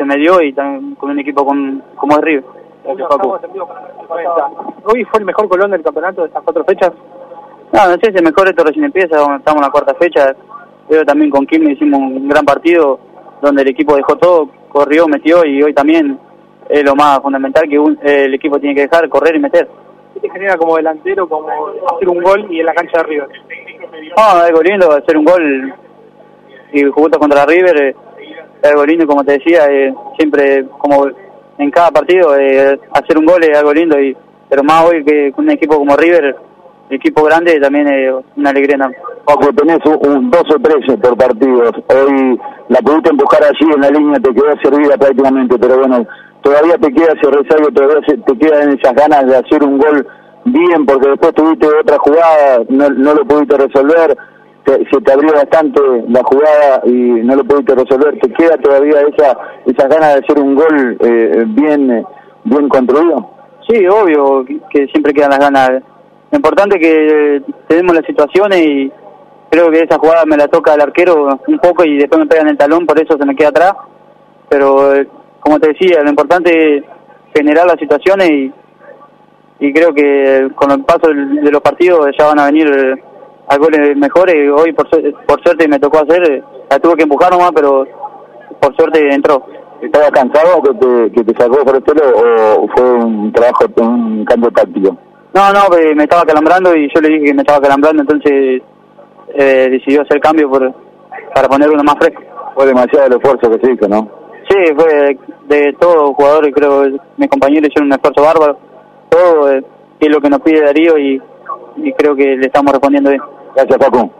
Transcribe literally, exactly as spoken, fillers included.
se me dio y también con un equipo con, como es River. Gracias, Facu. ¿Hoy fue el mejor Colón del campeonato de estas cuatro fechas? No, no sé si el mejor, esto recién empieza, estamos en la cuarta fecha. Pero también con Kim hicimos un gran partido donde el equipo dejó todo, corrió, metió y hoy también es lo más fundamental que un, eh, el equipo tiene que dejar, correr y meter. ¿Qué te genera como delantero, como hacer un gol y en la cancha de River? No, algo lindo, hacer un gol y justo contra River, eh, algo lindo, como te decía, eh, siempre como en cada partido eh, hacer un gol es algo lindo, y pero más hoy que con un equipo como River, el equipo grande, también es una alegría enorme. Paco, tenés un, un dos o tres por partidos, hoy la pudiste empujar allí en la línea, te quedó servida prácticamente, pero bueno, todavía te queda ese rezago, todavía te quedan esas ganas de hacer un gol bien, porque después tuviste otra jugada, no, no lo pudiste resolver, te, se te abrió bastante la jugada y no lo pudiste resolver, te queda todavía esa esas ganas de hacer un gol eh, bien bien construido. Sí, obvio que, que siempre quedan las ganas. Lo importante es que tenemos las situaciones y creo que esa jugada me la toca el arquero un poco y después me pega en el talón, por eso se me queda atrás, pero como te decía, lo importante es generar las situaciones y, y creo que con el paso de los partidos ya van a venir a goles mejores. Hoy por, por suerte me tocó hacer, la tuve que empujar nomás, pero por suerte entró. ¿Estabas cansado que te, que te sacó por el pelo o fue un trabajo, un cambio táctico? No, no, me estaba calambrando y yo le dije que me estaba calambrando, entonces eh, decidió hacer cambio por, para poner uno más fresco. Fue demasiado el esfuerzo que se hizo, ¿no? Sí, fue de, de todos los jugadores, creo que mis compañeros hicieron un esfuerzo bárbaro, todo eh, es lo que nos pide Darío y, y creo que le estamos respondiendo bien. Gracias, Paco.